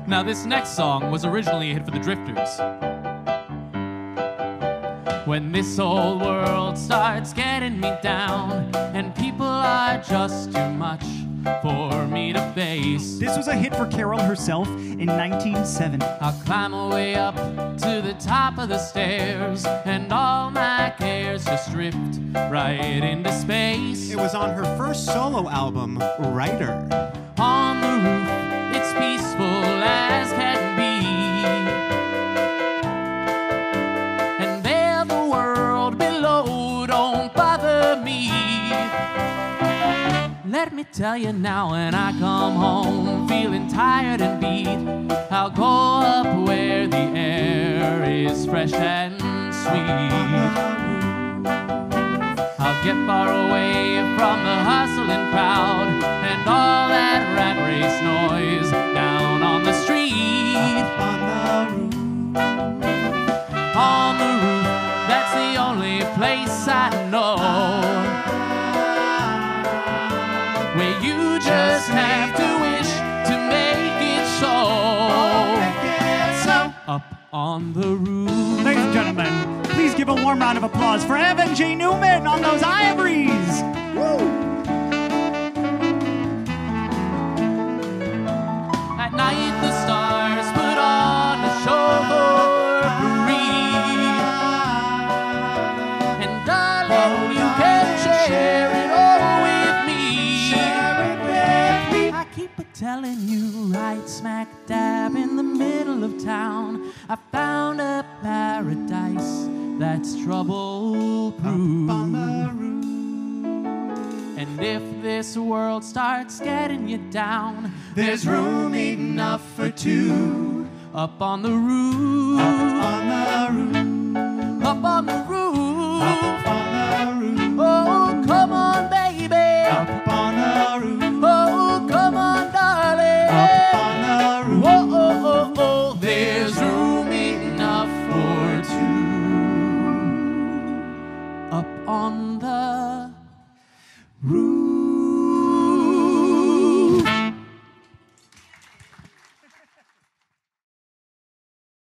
Now this next song was originally a hit for the Drifters. When this old world starts getting me down and people are just too much for me to face. This was a hit for Carol herself in 1970. I'll climb my way up to the top of the stairs and all my cares just drift right into space. It was on her first solo album, Writer. On the roof, it's peaceful as can be. And there the world below don't bother me. Let me tell you now, when I come home feeling tired and beat, I'll go up where the air is fresh and sweet. I'll get far away from the hustling crowd and all that rat race noise down on the street. On the roof, that's the only place I know where you just have to wish to make it so. Up on the roof. Ladies and gentlemen, please give a warm round of applause for Evan J. Newman on those ivories. Woo! At night the stars put on a show for free. And darling, you can share it all with me. I keep telling you, right smack dab in the middle of town, I found a paradise that's trouble-proof. And if this world starts getting you down, there's room enough for two. Up on the roof. Up on the roof. Up on the roof. Up on the roof. Oh, come on, baby. Up on the roof. Oh, come on, darling. Up on the roof. Oh, oh, oh, oh. There's room enough for two. Up on the roof.